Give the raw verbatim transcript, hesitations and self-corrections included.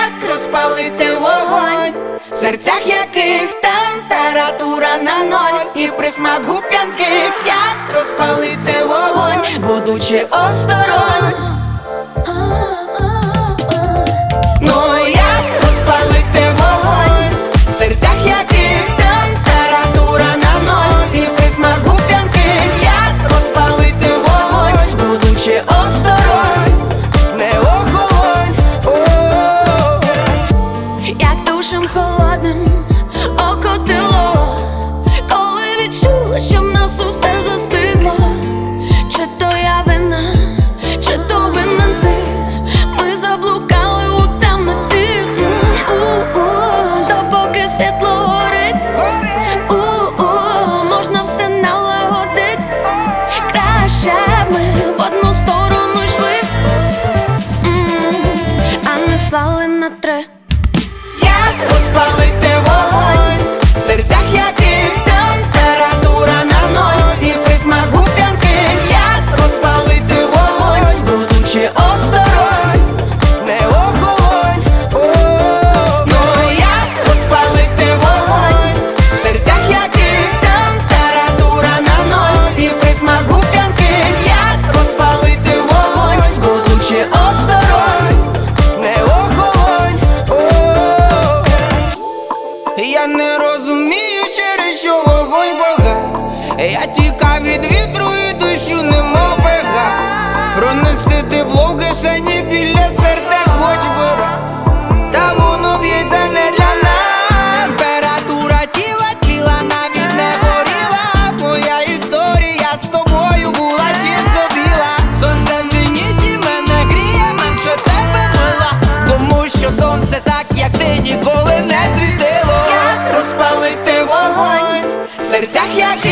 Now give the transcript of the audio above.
як розпалити вогонь, в серцях яких температура на ноль, і присмак губ п'янких, як розпалити вогонь, будучи осторонь. Ну як розпалити вогонь, в серцях яких температура на ноль, і присмак губ п'янких, як розпалити вогонь, будучи осторонь, не охолонь. Як душем холодним окотило, коли відчула, що в нас усе застигло. Чи то я вина, чи то винен ти, ми заблукали у темноті. У-у, допоки світло горить, у-у, можна все налагодить. Краще б ми в одну сторону йшли, а не слали на три. Як розпалити вогонь, в серцях яких температура на ноль, і присмак губ п'янких, як розпалити вогонь, будучи осторонь, не охолонь. Ну як розпалити вогонь, в серцях яких температура на ноль, і присмак губ п'янких, як розпалити вогонь, будучи осторонь, не охолонь. Я не розумію, через що вогонь погас. Я тікав від вітру і дощу немов пегас. Пронести тепло в кишені біля серця хоч би раз. Та воно б'ється не для нас. Температура тіла, тіла навіть не горіла. Моя історія з тобою була чисто біла. Сонце в зеніті мене гріє, менше тебе мила, тому що сонце так, як ти, ніколи не світило. Як розпалити вогонь, в серцях яких